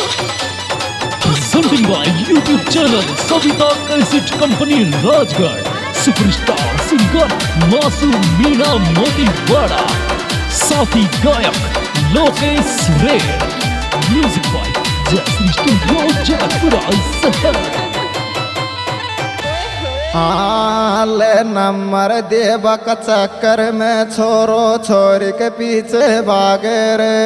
Presenting by YouTube channel Savita Cassette Company Rajgarh. Superstar singer Masu Meena Motiwada. Sathi Gayak Lokesh Surer. Music by Jasmine Studio Jaipura Sahar. ले number देवक चक्कर में छोरो छोरी के पीछे भागे रे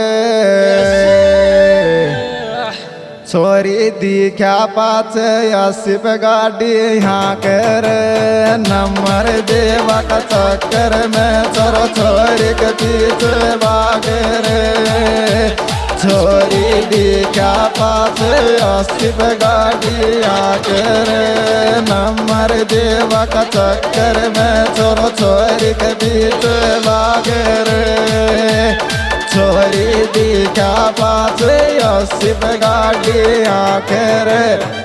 छोरी दिखा पाचे 80 पे गाड़ी यहाँ के रे नंबर देवक चक्कर में छोरो छोरी के पीछे भागे रे छोरी दिखा पाचे 80 पे गाड़ी आके रे नंबर देवा का चक्कर में छोरो छोरी के बीच भागे रे छोरी दिखा पाचे 80 पे गाड़ी आके रे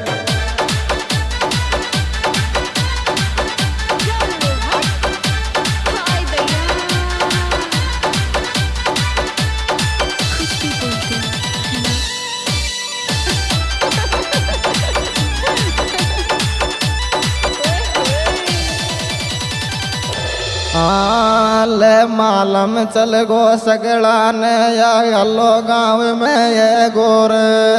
ले मालम चल गो सगड़ा ने या अल्लो गाँव में ये गोर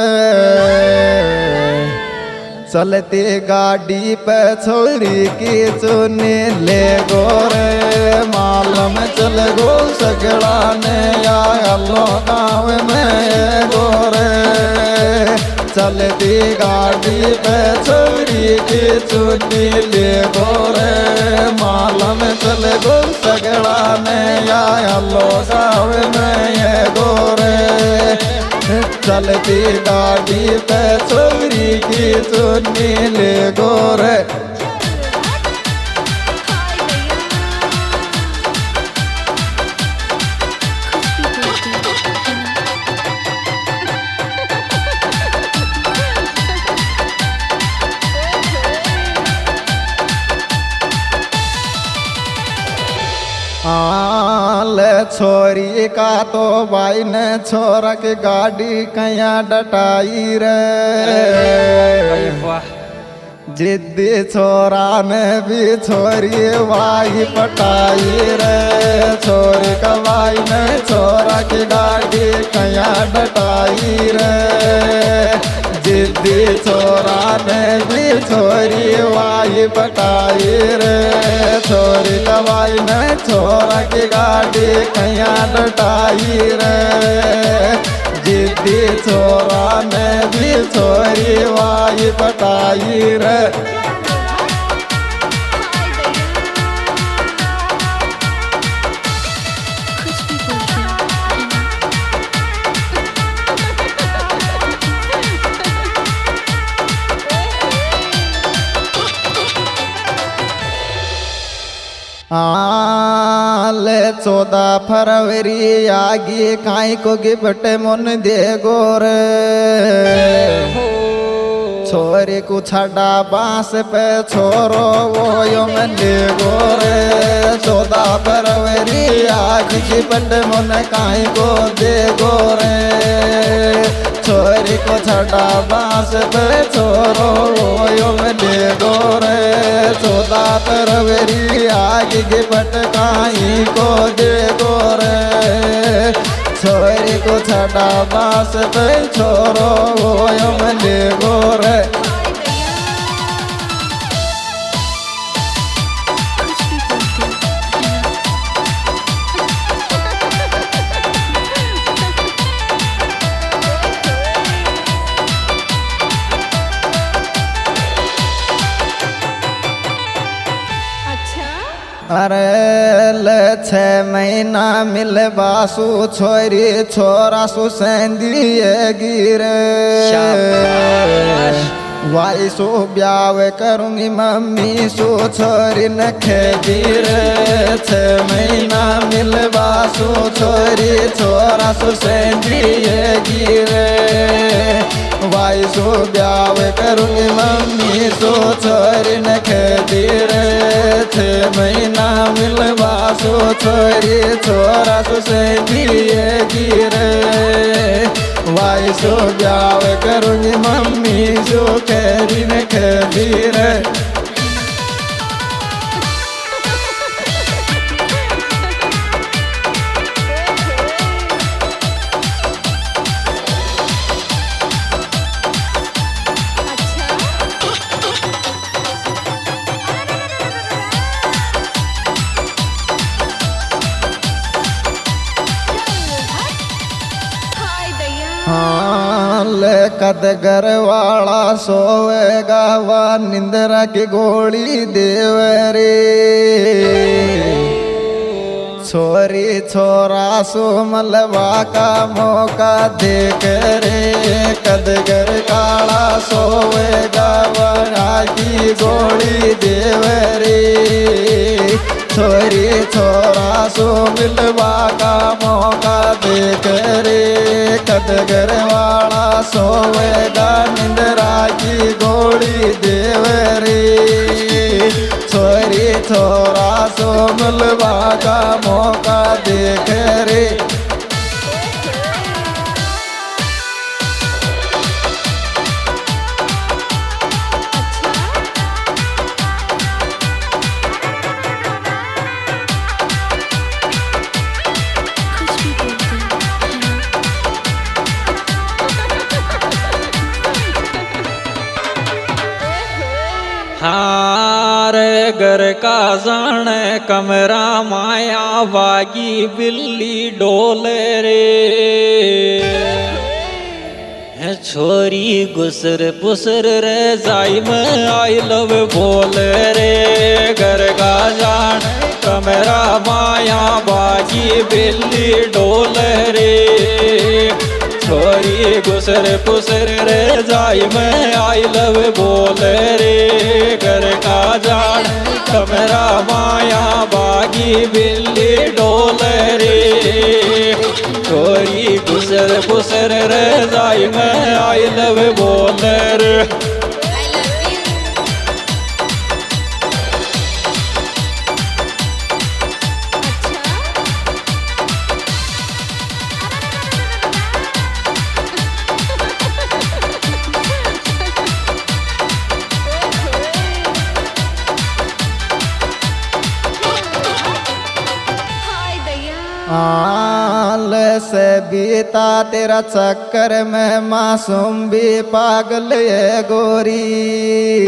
चलती गाड़ी पे छोरी की चुनी ले गोर मालम चल गो सगड़ा ने या अल्लो गाँव में ये गोर चलती गाड़ी पे छोरी की चुनी ले गोरे मालम चल गो सगड़ा ने या लो गाँव में ये गोरे चलती गाड़ी पे छोरी की चुनी ले गोरे ले छोरी का तो भाई ने छोरा की गाड़ी कया डटाई रे जिद्दी छोरा ने भी छोरी वाही पटाई रे छोरी का भाई ने छोरा की गाड़ी कया डटाई रे जिद्दी छोरा ने भी छोरी वाही पटाई रे छोरी का भाई ने छोरा की गाड़ी कया डटाई रे जिद्दी छोरा ने भी छोरी वाही पटाई रे ले 14 फरवरी आगे काई को गिफ्ट मन दे गोरे छोरे को छड़ा बांस पे छोरो वो यो मन दे गोरे 14 फरवरी आगे गिफ्ट मन काई को दे गोरे छोरी को छड़ा बांस पे छोरो वो यो मन दे गोरे 14 फरवरी आगे गिफ्ट काई को दे गोरे छोरी को छड़ा बांस पे छोरो वो यो मन दे गोरे अरे ले 6 महीना मिल बासु छोरी छोरा सु सेंदिए गिरे वाई सो ब्याह करूंगी मम्मी सो छोरी न खेगिरे 6 महीना मिल बासु छोरी छोरा सु सेंदिए गिरे वाई सो ब्याह करूंगी मम्मी सो छोरी न खेगिरे 6 महीना मिलवा सो छोरी छोरा सो से दिए गिरे वाई सो ब्याह करूंगी मम्मी सो खैरी न खैरी रे। हाँ ले कद घर वाला सोएगा वा निंद्रा की गोली देवरे। छोरी छोरा सो मलवा का मौका देख रे। कद घर काला सोएगा वा की गोली देवरे। छोरी छोरा सो मिलवा का मौका देख रे। कदगर वाला सोवेगा निंद्रा की गोली देवरे। छोरी छोरा सो मिलवा का मौका देख रे। हारे घर का जाने कमरा माया वागी बिल्ली डोले रे। छोरी गुसर पुसर रे जाई में आई लव बोले रे। घर का जाने कमरा माया वागी बिल्ली डोले रे। छोरी गुसर पुसर रे जाई में आई लव बोले रे। घर का जान कमरा माया बागी बिल्ली डोले रे। छोरी गुसर पुसर रे जाई में आई लव बोले रे। आल से बीता तेरा चक्कर में मासूम भी पागल ये गोरी।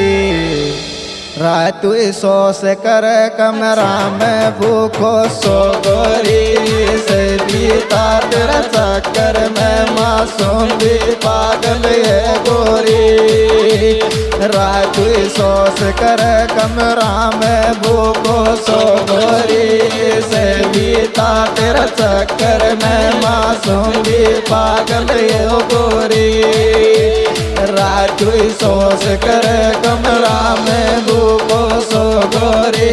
रात सो से कर कमरा में भूखो सो गोरी। से बीता तेरा चक्कर में मासूम भी पागल ये गोरी। रात सो से कर कमरा में भूखो सो गोरी। से बीता तेरा चक्कर में मासूम भी पागल ये गोरी। रात सोच कर कमरा में भूखो सो गोरी।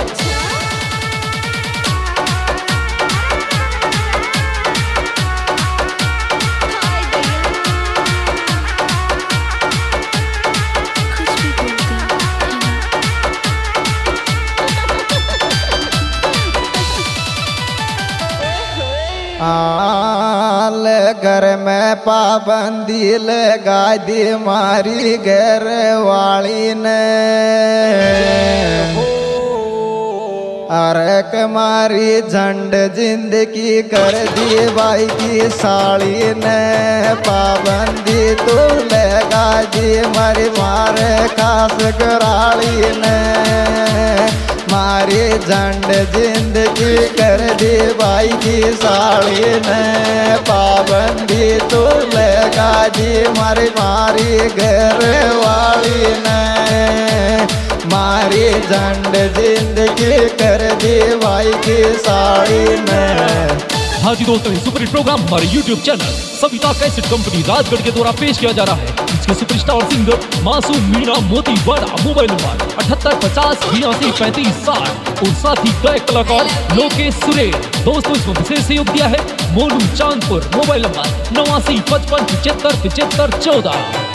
आल घर में पाबंदी लगा दी मारी घर वाली ने। अरक मारी झंड जिंदगी कर दी भाई की साड़ी ने। पाबंदी तो लगा दी मारी मारे खास कराली ने। मारी झंड जिंदगी कर दी भाई की साड़ी ने। पाबंदी तो लगा दी मारी घर वाली ने। मारी झंड जिंदगी कर दी भाई की साड़ी ने। हाँ जी दोस्तों, सुपर हिट प्रोग्राम हमारे YouTube channel Savita cassette company Rajgarh के द्वारा पेश किया जा रहा है। इसके सुपरस्टार सिंगर मासूम मीणा मोती वाड़ा। मोबाइल नंबर 7850 82 35 60 और साथ ही गायक कलाकार लोकेश सुरेश। दोस्तों इसमें विशेष सहयोग दिया है मोनू चांदपुर। Mobile number 89 55 75 75 14।